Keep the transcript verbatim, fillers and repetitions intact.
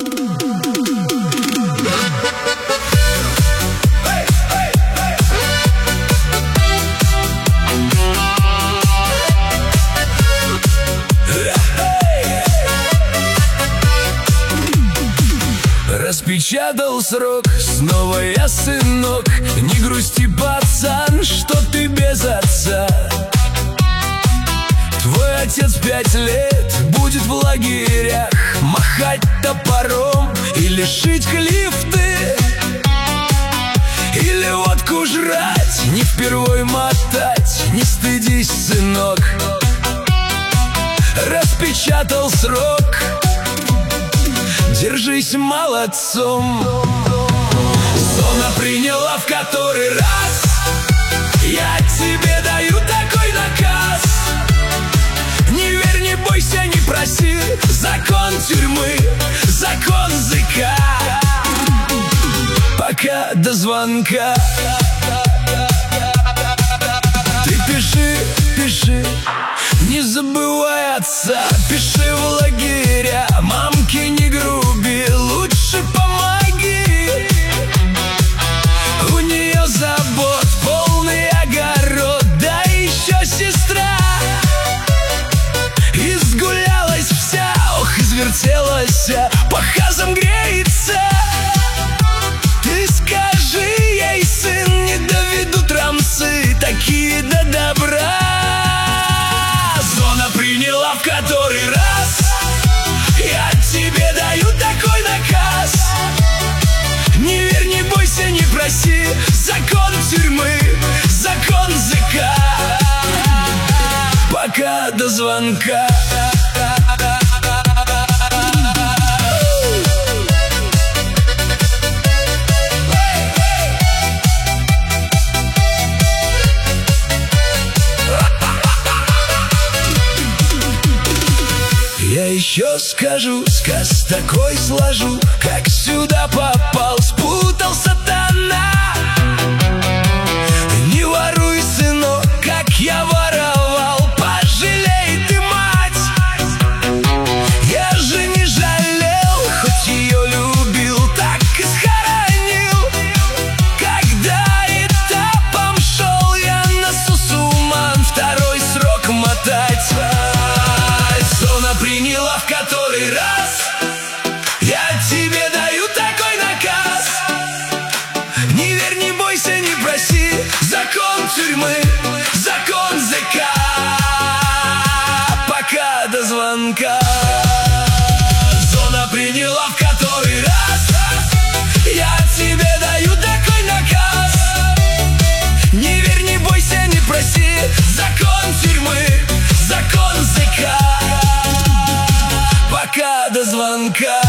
Распечатал срок, снова я сынок. Не грусти, пацан, что ты без отца. Твой отец пять лет будет в лагерях махать топором или шить клифты, или водку жрать, не впервой мотать. Не стыдись, сынок. Распечатал срок, держись молодцом. Зона приняла в который раз. Я тебе даю такой наказ: не верь, не бойся, не проси. Закон тюрьмы, закон ЗК. Пока до звонка. Ты пиши, пиши, не забывай отца. Пиши в лагеря, мамке не груби, лучше помоги. У нее забот полный огород, да еще сестра. Изгулялась вся, ох, извертелась, по хазам греется. Ты скажи ей, сын, не доведут рамсы такие до добра. Зона приняла в который раз. Я тебе даю такой наказ: не верь, не бойся, не проси. Закон тюрьмы, закон ЗК. Пока до звонка. Я еще скажу, сказ такой сложу, как сюда попал, спутал сатана. Не воруй, сынок, как я воровал, пожалей ты мать. Я же не жалел, хоть ее любил, так и схоронил. Когда этапом шел я на Сусуман, второй срок мотать. Зона приняла в который раз. Я тебе даю такой наказ: не верь, не бойся, не проси. Закон тюрьмы, закон ЗК. Пока до звонка. Зона приняла в который раз. Я тебе даю такой наказ: не верь, не бойся, не проси. Закон тюрьмы, закон ЗК. Пока до звонка.